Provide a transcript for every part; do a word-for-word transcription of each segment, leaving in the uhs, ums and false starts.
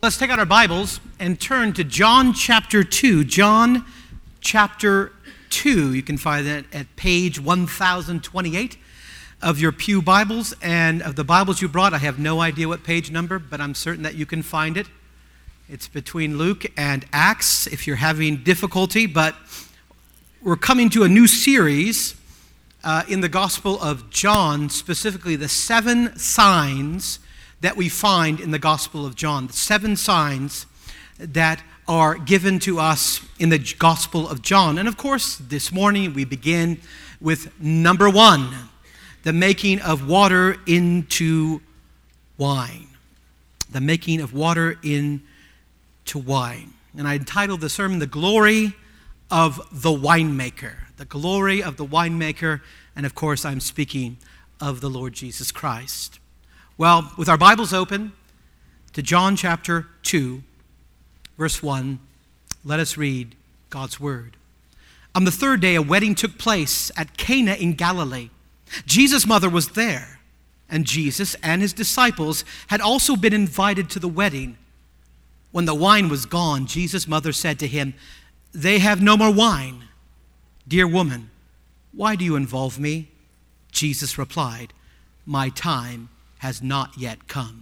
Let's take out our Bibles and turn to John chapter two. John chapter two. You can find that at page one thousand twenty-eight of your pew Bibles. And of the Bibles you brought, I have no idea what page number, but I'm certain that you can find it. It's between Luke and Acts if you're having difficulty. But we're coming to a new series uh, in the Gospel of John, specifically the seven signs that we find in the Gospel of John, the seven signs that are given to us in the Gospel of John. And of course, this morning we begin with number one, the making of water into wine. The making of water into wine. And I entitled the sermon, The Glory of the Winemaker. The Glory of the Winemaker. And of course, I'm speaking of the Lord Jesus Christ. Well, with our Bibles open to John chapter two, verse one, let us read God's word. On the third day, a wedding took place at Cana in Galilee. Jesus' mother was there, and Jesus and his disciples had also been invited to the wedding. When the wine was gone, Jesus' mother said to him, "They have no more wine." "Dear woman, why do you involve me?" Jesus replied, "My time has not yet come."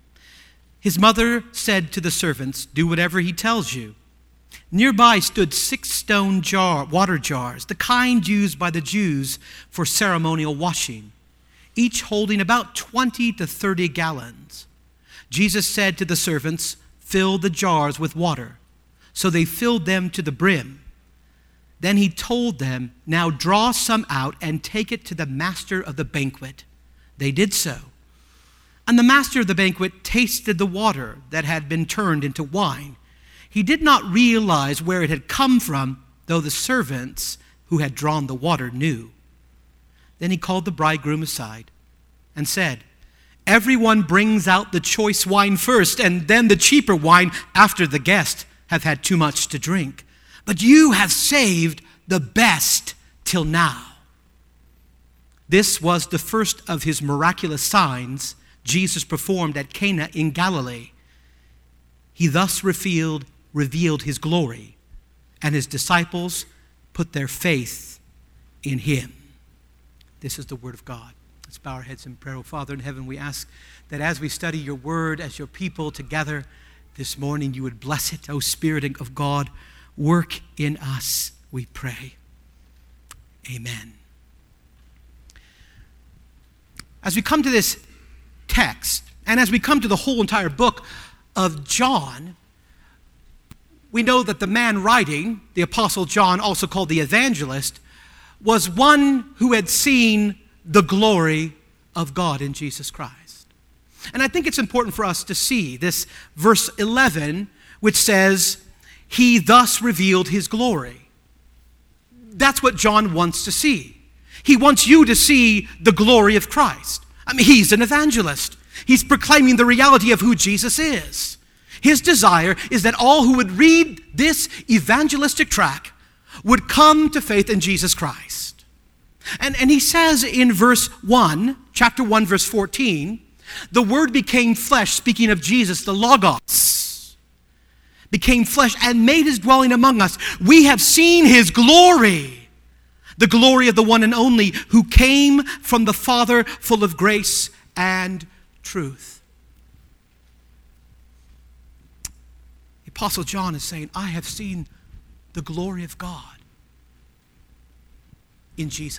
His mother said to the servants, "Do whatever he tells you." Nearby stood six stone jar, water jars, the kind used by the Jews for ceremonial washing, each holding about twenty to thirty gallons. Jesus said to the servants, "Fill the jars with water." So they filled them to the brim. Then he told them, "Now draw some out and take it to the master of the banquet." They did so. And the master of the banquet tasted the water that had been turned into wine. He did not realize where it had come from, though the servants who had drawn the water knew. Then he called the bridegroom aside and said, "Everyone brings out the choice wine first, and then the cheaper wine after the guests have had too much to drink. But you have saved the best till now." This was the first of his miraculous signs Jesus performed at Cana in Galilee. He thus revealed, revealed his glory, and his disciples put their faith in him. This is the word of God. Let's bow our heads in prayer. Oh, Father in heaven, we ask that as we study your word, as your people together this morning, you would bless it. Oh, Spirit of God, work in us, we pray. Amen. As we come to this text, and as we come to the whole entire book of John, we know that the man writing, the Apostle John, also called the evangelist, was one who had seen the glory of God in Jesus Christ. And I think it's important for us to see this verse eleven, which says, "He thus revealed his glory." That's what John wants to see. He wants you to see the glory of Christ. I mean, he's an evangelist. He's proclaiming the reality of who Jesus is. His desire is that all who would read this evangelistic tract would come to faith in Jesus Christ. And, and he says in verse one, chapter one, verse fourteen, the Word became flesh, speaking of Jesus, the Logos, became flesh and made his dwelling among us. We have seen his glory. The glory of the one and only who came from the Father, full of grace and truth. The Apostle John is saying, I have seen the glory of God in Jesus.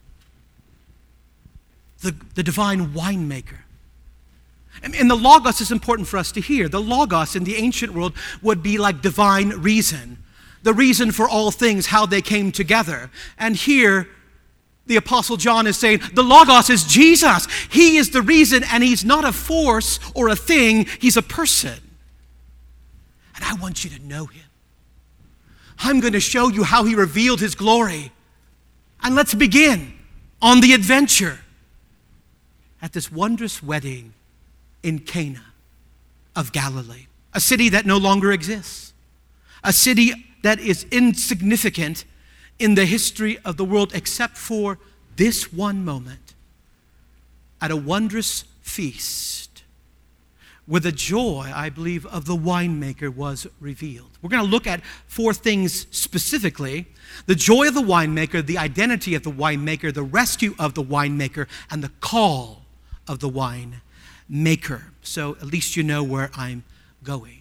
The, the divine winemaker. And, and the Logos is important for us to hear. The Logos in the ancient world would be like divine reason. The reason for all things, how they came together. And here, the Apostle John is saying, the Logos is Jesus. He is the reason, and he's not a force or a thing. He's a person. And I want you to know him. I'm going to show you how he revealed his glory. And let's begin on the adventure at this wondrous wedding in Cana of Galilee, a city that no longer exists, a city that is insignificant in the history of the world except for this one moment at a wondrous feast where the joy, I believe, of the winemaker was revealed. We're going to look at four things specifically: the joy of the winemaker, the identity of the winemaker, the rescue of the winemaker, and the call of the winemaker. So at least you know where I'm going.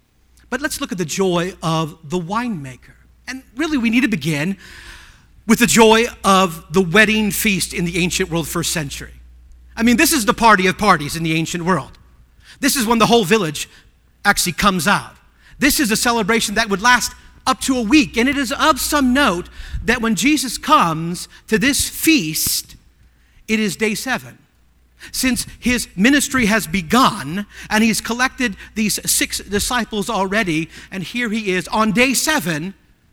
But let's look at the joy of the winemaker. And really we need to begin with the joy of the wedding feast in the ancient world, first century. I mean, this is the party of parties in the ancient world. This is when the whole village actually comes out. This is a celebration that would last up to a week. And it is of some note that when Jesus comes to this feast, it is day seven. Since his ministry has begun and he's collected these six disciples already, and here he is on day seven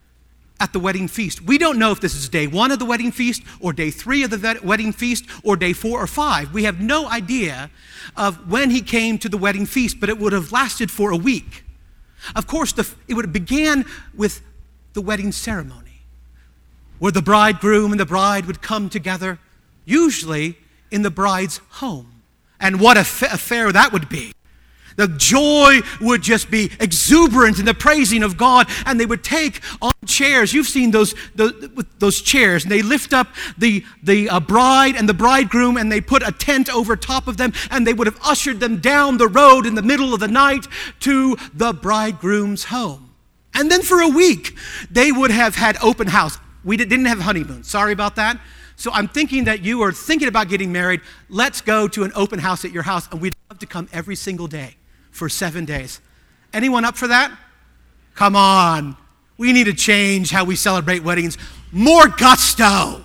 at the wedding feast. We don't know if this is day one of the wedding feast or day three of the wedding feast or day four or five. We have no idea of when he came to the wedding feast, but it would have lasted for a week. Of course, the, it would have began with the wedding ceremony, where the bridegroom and the bride would come together, usually in the bride's home. And what a f- affair that would be. The joy would just be exuberant in the praising of God, and they would take on chairs. You've seen those those, those chairs, and they lift up the, the uh, bride and the bridegroom, and they put a tent over top of them, and they would have ushered them down the road in the middle of the night to the bridegroom's home. And then for a week, they would have had open house. We didn't have honeymoon. Sorry about that. So I'm thinking that you are thinking about getting married. Let's go to an open house at your house, and we'd love to come every single day for seven days. Anyone up for that? Come on. We need to change how we celebrate weddings. More gusto.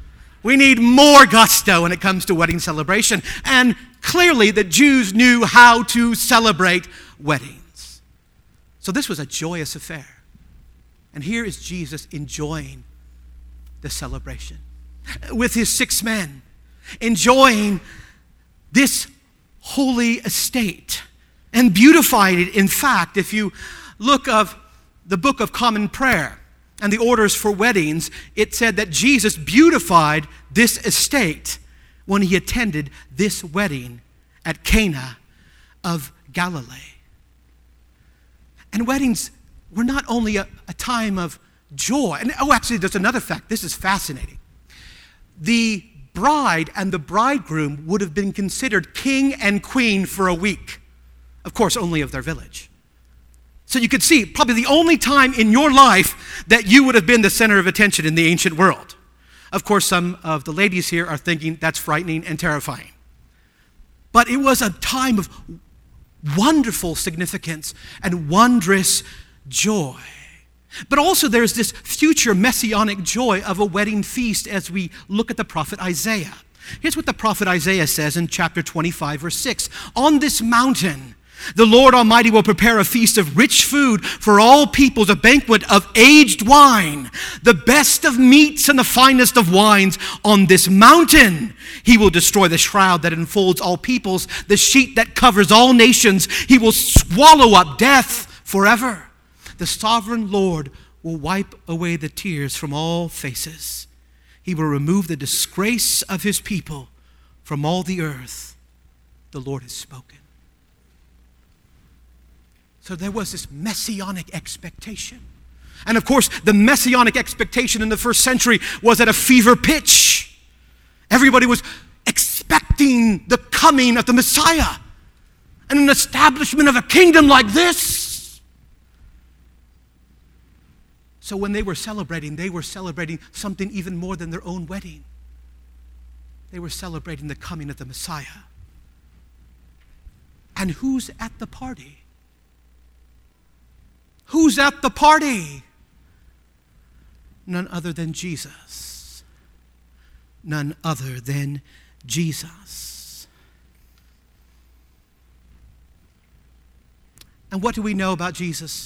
We need more gusto when it comes to wedding celebration. And clearly the Jews knew how to celebrate weddings. So this was a joyous affair. And here is Jesus enjoying the celebration with his six men, enjoying this holy estate, and beautified it. In fact, if you look of the Book of Common Prayer and the orders for weddings, it said that Jesus beautified this estate when he attended this wedding at Cana of Galilee. And weddings were not only a, a time of joy. And oh, actually, there's another fact. This is fascinating. The bride and the bridegroom would have been considered king and queen for a week. Of course, only of their village. So you could see, probably the only time in your life that you would have been the center of attention in the ancient world. Of course, some of the ladies here are thinking that's frightening and terrifying. But it was a time of wonderful significance and wondrous joy. But also there's this future messianic joy of a wedding feast as we look at the prophet Isaiah. Here's what the prophet Isaiah says in chapter twenty-five, verse six. On this mountain, the Lord Almighty will prepare a feast of rich food for all peoples, a banquet of aged wine, the best of meats and the finest of wines. On this mountain, he will destroy the shroud that enfolds all peoples, the sheet that covers all nations. He will swallow up death forever. The sovereign Lord will wipe away the tears from all faces. He will remove the disgrace of his people from all the earth. The Lord has spoken. So there was this messianic expectation. And of course, the messianic expectation in the first century was at a fever pitch. Everybody was expecting the coming of the Messiah and an establishment of a kingdom like this. So when they were celebrating, they were celebrating something even more than their own wedding. They were celebrating the coming of the Messiah. And who's at the party? Who's at the party? None other than Jesus. None other than Jesus. And what do we know about Jesus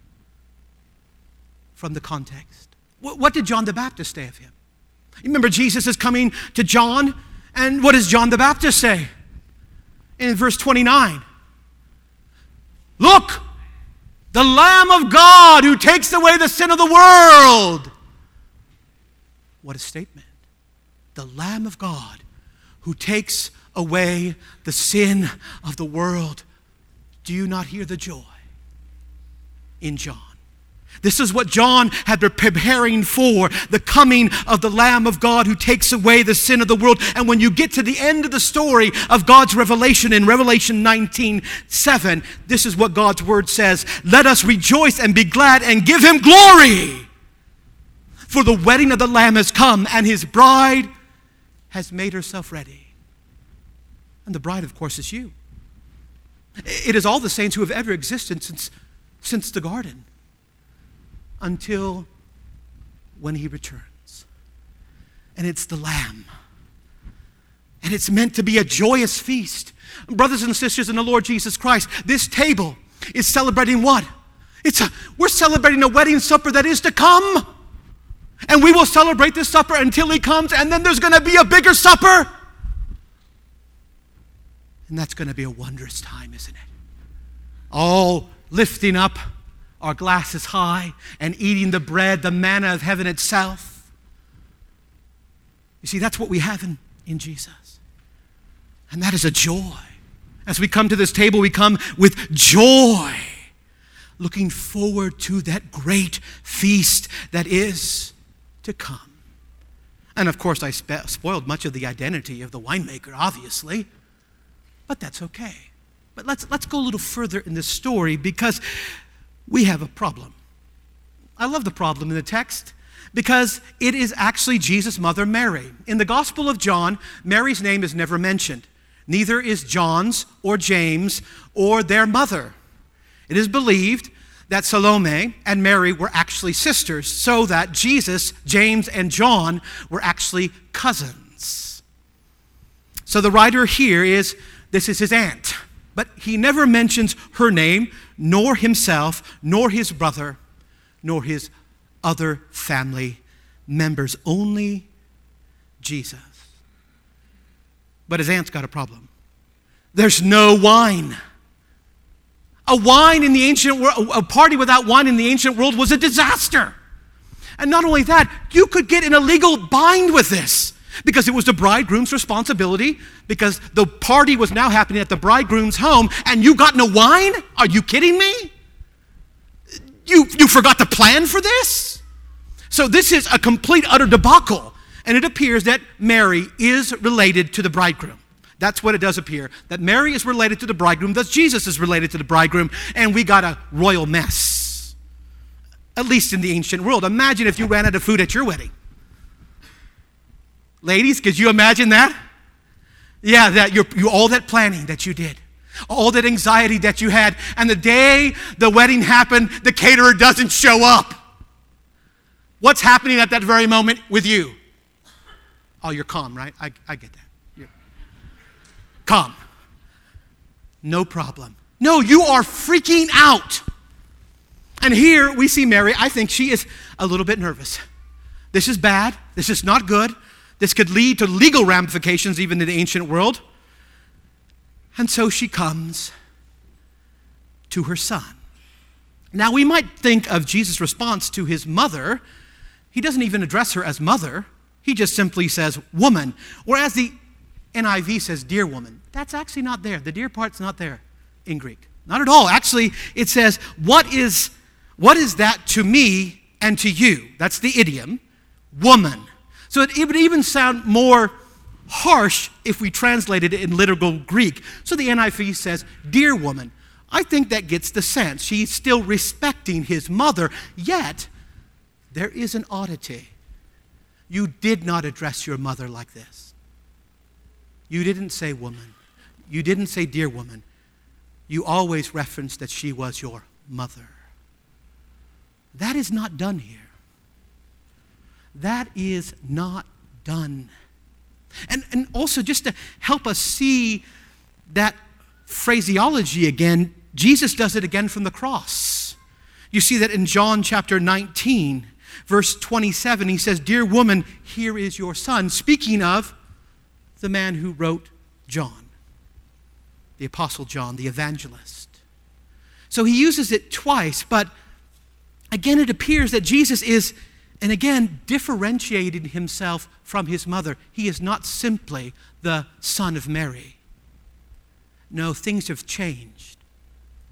from the context? What did John the Baptist say of him? You remember Jesus is coming to John, and what does John the Baptist say? In verse twenty-nine. Look! The Lamb of God who takes away the sin of the world. What a statement. The Lamb of God who takes away the sin of the world. Do you not hear the joy in John? This is what John had been preparing for, the coming of the Lamb of God who takes away the sin of the world. And when you get to the end of the story of God's revelation in Revelation nineteen seven, this is what God's word says: let us rejoice and be glad and give him glory. For the wedding of the Lamb has come, and his bride has made herself ready. And the bride, of course, is you. It is all the saints who have ever existed since, since the garden, until when he returns. And it's the Lamb. And it's meant to be a joyous feast. Brothers and sisters in the Lord Jesus Christ, this table is celebrating what? It's a, we're celebrating a wedding supper that is to come. And we will celebrate this supper until he comes, and then there's going to be a bigger supper. And that's going to be a wondrous time, isn't it? All lifting up our glasses high and eating the bread, the manna of heaven itself. You see, that's what we have in, in Jesus. And that is a joy. As we come to this table, we come with joy, looking forward to that great feast that is to come. And of course, I spe- spoiled much of the identity of the winemaker, obviously. But that's okay. But let's let's go a little further in this story, because we have a problem. I love the problem in the text because it is actually Jesus' mother, Mary. In the Gospel of John, Mary's name is never mentioned. Neither is John's or James or their mother. It is believed that Salome and Mary were actually sisters, so that Jesus, James, and John were actually cousins. So the writer here is, this is his aunt. But he never mentions her name, nor himself, nor his brother, nor his other family members. Only Jesus. But his aunt's got a problem. There's no wine. A wine in the ancient world, a party without wine in the ancient world was a disaster. And not only that, you could get in a legal bind with this, because it was the bridegroom's responsibility, because the party was now happening at the bridegroom's home, and you got no wine? Are you kidding me? You, you forgot to plan for this? So this is a complete, utter debacle. And it appears that Mary is related to the bridegroom. That's what it does appear, that Mary is related to the bridegroom, thus Jesus is related to the bridegroom, and we got a royal mess, at least in the ancient world. Imagine if you ran out of food at your wedding. Ladies, could you imagine that? Yeah, that you all that planning that you did, all that anxiety that you had, and the day the wedding happened, the caterer doesn't show up. What's happening at that very moment with you? Oh, you're calm, right? I, I get that. You're calm. No problem. No, you are freaking out. And here we see Mary. I think she is a little bit nervous. This is bad. This is not good. This could lead to legal ramifications even in the ancient world. And so she comes to her son. Now we might think of Jesus' response to his mother. He doesn't even address her as mother. He just simply says, woman. Or as the N I V says, dear woman. That's actually not there. The dear part's not there in Greek. Not at all. Actually, it says, what is, what is that to me and to you? That's the idiom. Woman. So it, it would even sound more harsh if we translated it in literal Greek. So the N I V says, dear woman. I think that gets the sense. She's still respecting his mother, yet there is an oddity. You did not address your mother like this. You didn't say woman. You didn't say dear woman. You always referenced that she was your mother. That is not done here. That is not done. And, and also, just to help us see that phraseology again, Jesus does it again from the cross. You see that in John chapter nineteen, verse twenty-seven, he says, dear woman, here is your son. Speaking of the man who wrote John, the Apostle John, the evangelist. So he uses it twice, but again, it appears that Jesus is, and again, differentiated himself from his mother. He is not simply the son of Mary. No, things have changed.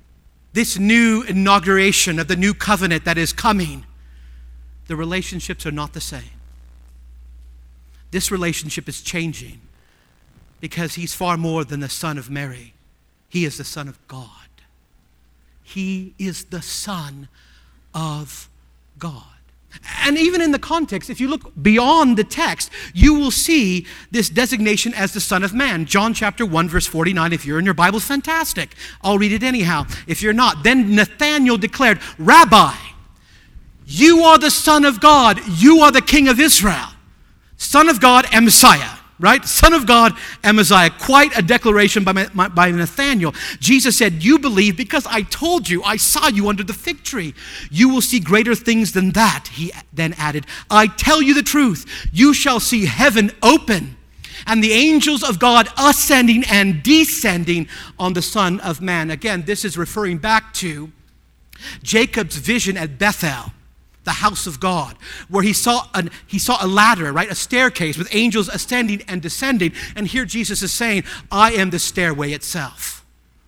this new inauguration of the new covenant that is coming, the relationships are not the same. This relationship is changing because he's far more than the son of Mary. He is the Son of God. He is the Son of God. And even in the context, if you look beyond the text, you will see this designation as the Son of Man. John chapter one, verse forty-nine. If you're in your Bible, fantastic. I'll read it anyhow. If you're not, then Nathanael declared, Rabbi, you are the Son of God. You are the King of Israel. Son of God and Messiah. Right? Son of God and Messiah. Quite a declaration by, my, by Nathanael. Jesus said, you believe because I told you, I saw you under the fig tree. You will see greater things than that, he then added. I tell you the truth. You shall see heaven open and the angels of God ascending and descending on the Son of Man. Again, this is referring back to Jacob's vision at Bethel, the house of God, where he saw an, he saw a ladder, right, a staircase with angels ascending and descending. And here Jesus is saying, I am the stairway itself.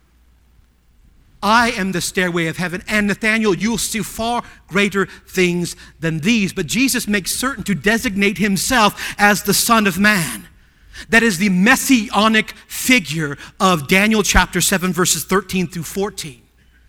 I am the stairway of heaven. And Nathanael, you'll see far greater things than these. But Jesus makes certain to designate himself as the Son of Man. That is the messianic figure of Daniel chapter seven, verses thirteen through fourteen.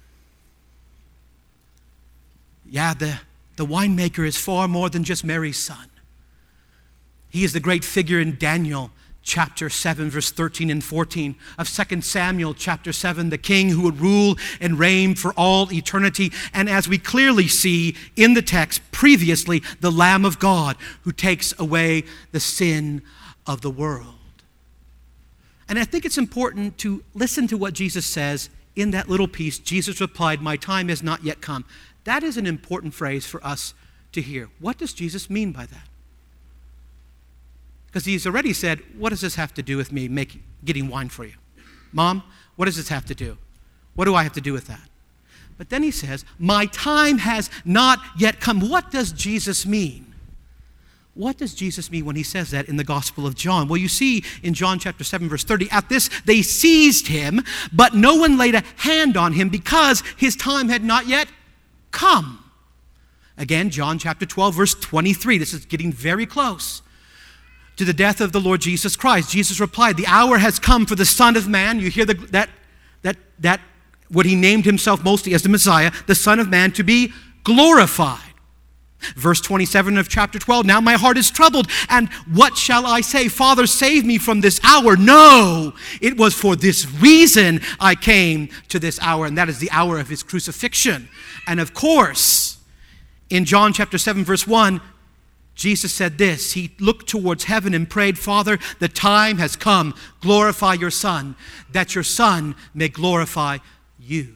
Yeah, the The winemaker is far more than just Mary's son. He is the great figure in Daniel chapter seven, verse thirteen and fourteen, of Second Samuel chapter seven, the king who would rule and reign for all eternity. And as we clearly see in the text previously, the Lamb of God who takes away the sin of the world. And I think it's important to listen to what Jesus says in that little piece. Jesus replied, my time has not yet come. That is an important phrase for us to hear. What does Jesus mean by that? Because he's already said, what does this have to do with me making, getting wine for you? Mom, what does this have to do? What do I have to do with that? But then he says, my time has not yet come. What does Jesus mean? What does Jesus mean when he says that in the Gospel of John? Well, you see in John chapter seven, verse thirty, at this they seized him, but no one laid a hand on him because his time had not yet come. Again, John chapter twelve, verse twenty-three. This is getting very close to the death of the Lord Jesus Christ. Jesus replied, the hour has come for the Son of Man. You hear the, that, that, that, what he named himself mostly as the Messiah, the Son of Man, to be glorified. Verse twenty-seven of chapter twelve, now my heart is troubled, and what shall I say? Father, save me from this hour. No, it was for this reason I came to this hour, and that is the hour of his crucifixion. And of course, in John chapter seven, verse one, Jesus said this. He looked towards heaven and prayed, Father, the time has come. Glorify your Son, that your Son may glorify you.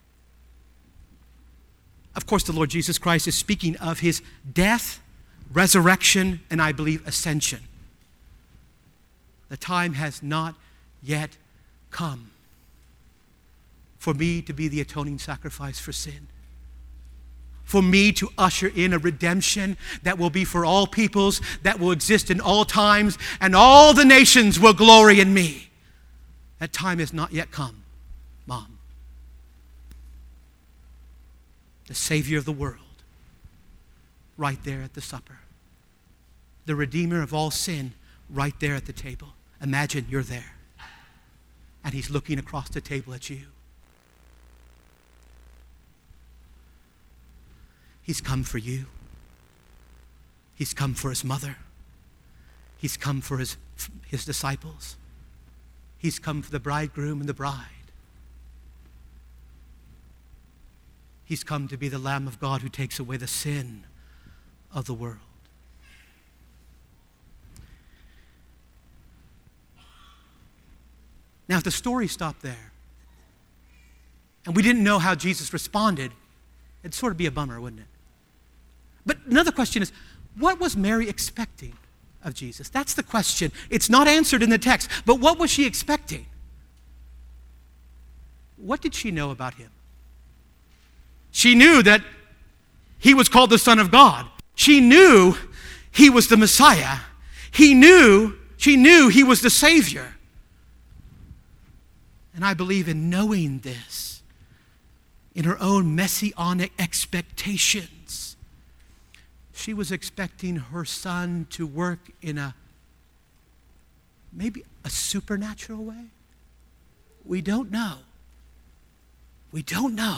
Of course, the Lord Jesus Christ is speaking of his death, resurrection, and I believe ascension. The time has not yet come for me to be the atoning sacrifice for sin. For me to usher in a redemption that will be for all peoples, that will exist in all times, and all the nations will glory in me. That time has not yet come, Mom. The Savior of the world, right there at the supper. The Redeemer of all sin, right there at the table. Imagine you're there, and he's looking across the table at you. He's come for you. He's come for his mother. He's come for his, his disciples. He's come for the bridegroom and the bride. He's come to be the Lamb of God who takes away the sin of the world. Now, if the story stopped there, and we didn't know how Jesus responded, it'd sort of be a bummer, wouldn't it? But another question is, what was Mary expecting of Jesus? That's the question. It's not answered in the text, but what was she expecting? What did she know about him? She knew that he was called the Son of God. She knew he was the Messiah. He knew, she knew he was the Savior. And I believe in knowing this, in her own messianic expectations. She was expecting her son to work in a, maybe a supernatural way. We don't know. We don't know.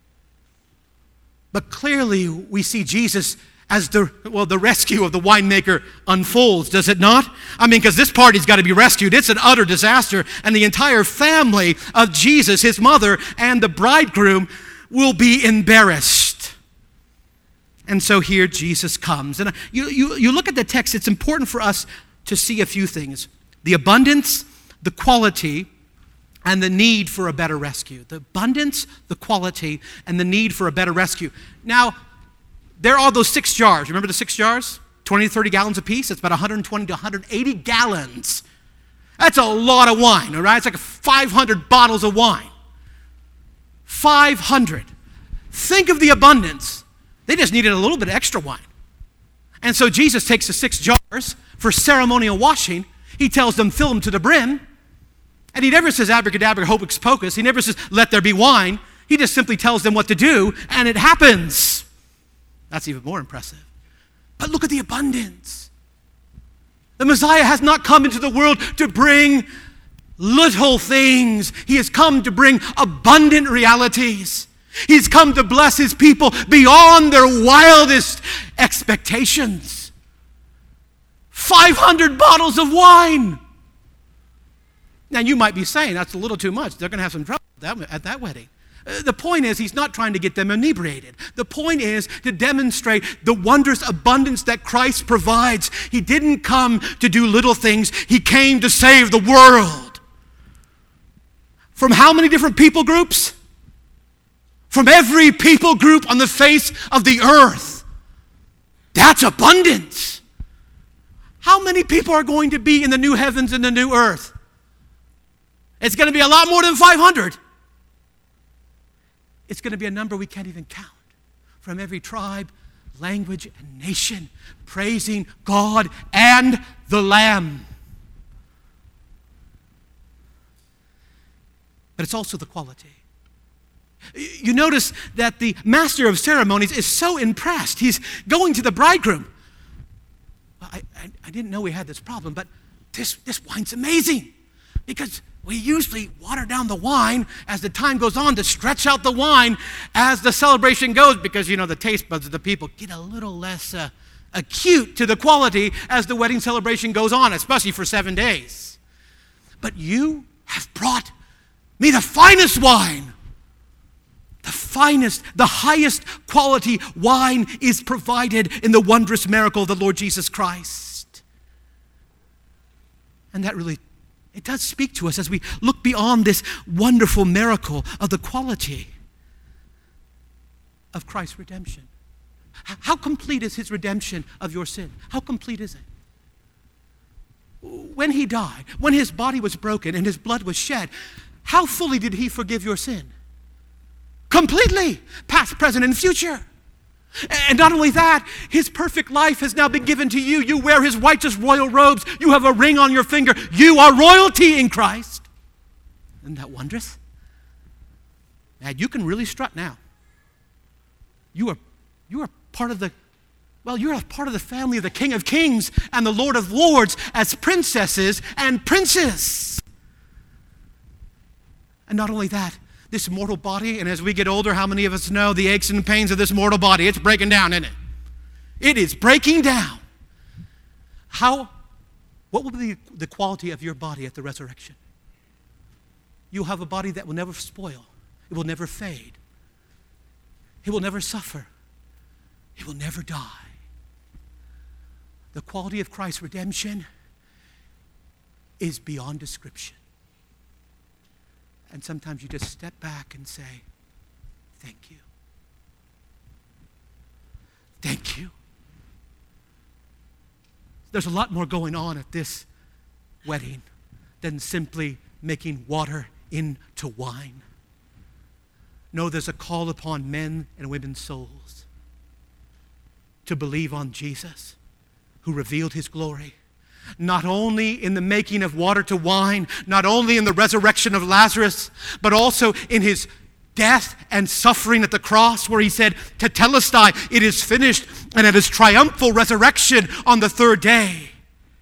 But clearly we see Jesus as the, well, the rescue of the winemaker unfolds, does it not? I mean, because this party's got to be rescued. It's an utter disaster. And the entire family of Jesus, his mother, and the bridegroom will be embarrassed. And so here Jesus comes. And you, you, you look at the text, it's important for us to see a few things. The abundance, the quality, and the need for a better rescue. The abundance, the quality, and the need for a better rescue. Now, there are those six jars. Remember the six jars? twenty to thirty gallons apiece. That's about one hundred twenty to one hundred eighty gallons. That's a lot of wine, all right? It's like five hundred bottles of wine. five hundred. Think of the abundance. They just needed a little bit of extra wine. And so Jesus takes the six jars for ceremonial washing. He tells them, fill them to the brim. And he never says abracadabra, hocus pocus. He never says, let there be wine. He just simply tells them what to do, and it happens. That's even more impressive. But look at the abundance. The Messiah has not come into the world to bring little things. He has come to bring abundant realities. He's come to bless his people beyond their wildest expectations. five hundred bottles of wine. Now you might be saying that's a little too much. They're going to have some trouble at that wedding. The point is, he's not trying to get them inebriated. The point is to demonstrate the wondrous abundance that Christ provides. He didn't come to do little things. He came to save the world. From how many different people groups? From every people group on the face of the earth. That's abundance. How many people are going to be in the new heavens and the new earth? It's going to be a lot more than five hundred. It's going to be a number we can't even count. From every tribe, language, and nation, praising God and the Lamb. But it's also the quality. You notice that the master of ceremonies is so impressed. He's going to the bridegroom. I, I, I didn't know we had this problem, but this, this wine's amazing. Because we usually water down the wine as the time goes on to stretch out the wine as the celebration goes, because, you know, the taste buds of the people get a little less uh, acute to the quality as the wedding celebration goes on, especially for seven days. But you have brought me the finest wine. The finest, the highest quality wine is provided in the wondrous miracle of the Lord Jesus Christ. And that really It does speak to us as we look beyond this wonderful miracle of the quality of Christ's redemption. How complete is his redemption of your sin? How complete is it? When he died, when his body was broken and his blood was shed, how fully did he forgive your sin? Completely, past, present, and future. And not only that, his perfect life has now been given to you. You wear his righteous royal robes. You have a ring on your finger. You are royalty in Christ. Isn't that wondrous? Man, you can really strut now. You are, you are part of the, well, you're a part of the family of the King of Kings and the Lord of Lords as princesses and princes. And not only that, this mortal body, and as we get older, how many of us know the aches and pains of this mortal body? It's breaking down, isn't it? It is breaking down. How, what will be the quality of your body at the resurrection? You'll have a body that will never spoil. It will never fade. It will never suffer. It will never die. The quality of Christ's redemption is beyond description. And sometimes you just step back and say, thank you. Thank you. There's a lot more going on at this wedding than simply making water into wine. No, there's a call upon men and women's souls to believe on Jesus, who revealed his glory. Not only in the making of water to wine, not only in the resurrection of Lazarus, but also in his death and suffering at the cross, where he said, Tetelestai, it is finished, and at his triumphal resurrection on the third day.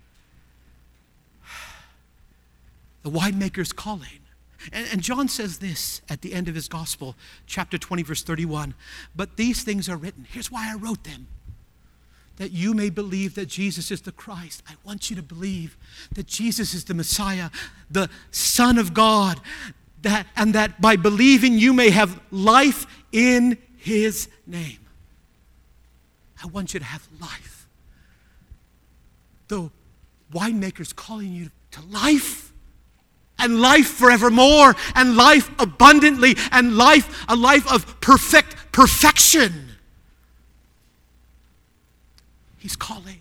The winemaker's calling. And, and John says this at the end of his gospel, chapter twenty, verse thirty-one. But these things are written. Here's why I wrote them. That you may believe that Jesus is the Christ. I want you to believe that Jesus is the Messiah, the Son of God, that, and that by believing you may have life in his name. I want you to have life. The winemaker's calling you to life. And life forevermore, and life abundantly, and life, a life of perfect perfection. He's calling.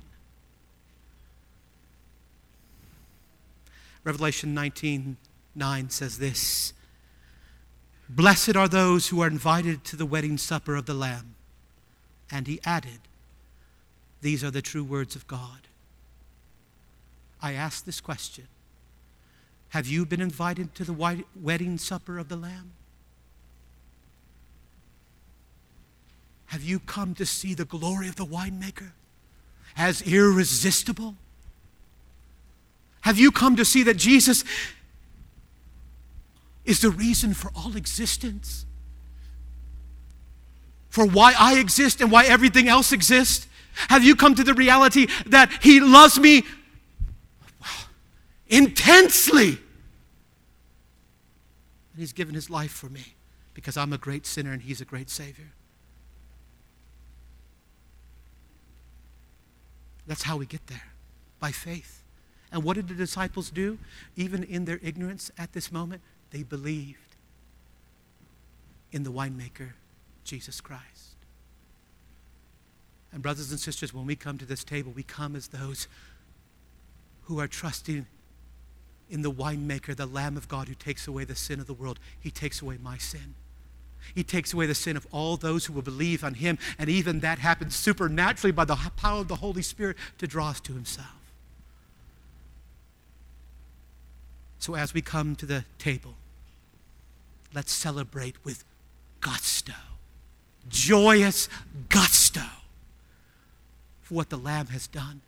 Revelation nineteen nine says this: Blessed are those who are invited to the wedding supper of the Lamb. And he added, these are the true words of God. I ask this question. Have you been invited to the wedding supper of the Lamb? Have you come to see the glory of the winemaker as irresistible? Have you come to see that Jesus is the reason for all existence? For why I exist and why everything else exists? Have you come to the reality that he loves me intensely? And he's given his life for me because I'm a great sinner and he's a great Savior. That's how we get there, by faith. And what did the disciples do? Even in their ignorance at this moment, they believed in the winemaker, Jesus Christ. And brothers and sisters, when we come to this table, we come as those who are trusting in the winemaker, the Lamb of God who takes away the sin of the world. He takes away my sin. He takes away the sin of all those who will believe on him. And even that happens supernaturally by the power of the Holy Spirit to draw us to himself. So as we come to the table, let's celebrate with gusto, joyous gusto for what the Lamb has done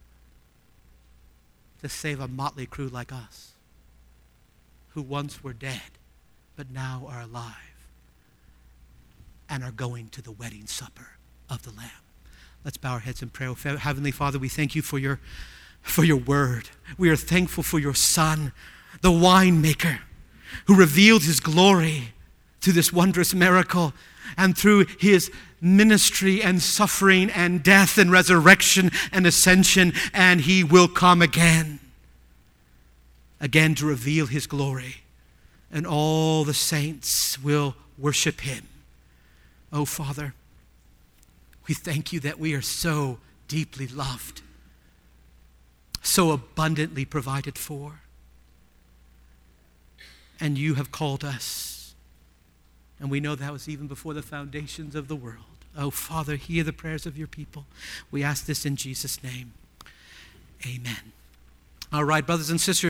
to save a motley crew like us, who once were dead, but now are alive and are going to the wedding supper of the Lamb. Let's bow our heads in prayer. Heavenly Father, we thank you for your, for your word. We are thankful for your Son, the winemaker, who revealed his glory through this wondrous miracle and through his ministry and suffering and death and resurrection and ascension, and he will come again, again to reveal his glory, and all the saints will worship him. Oh, Father, we thank you that we are so deeply loved, so abundantly provided for, and you have called us. And we know that was even before the foundations of the world. Oh, Father, hear the prayers of your people. We ask this in Jesus' name. Amen. All right, brothers and sisters.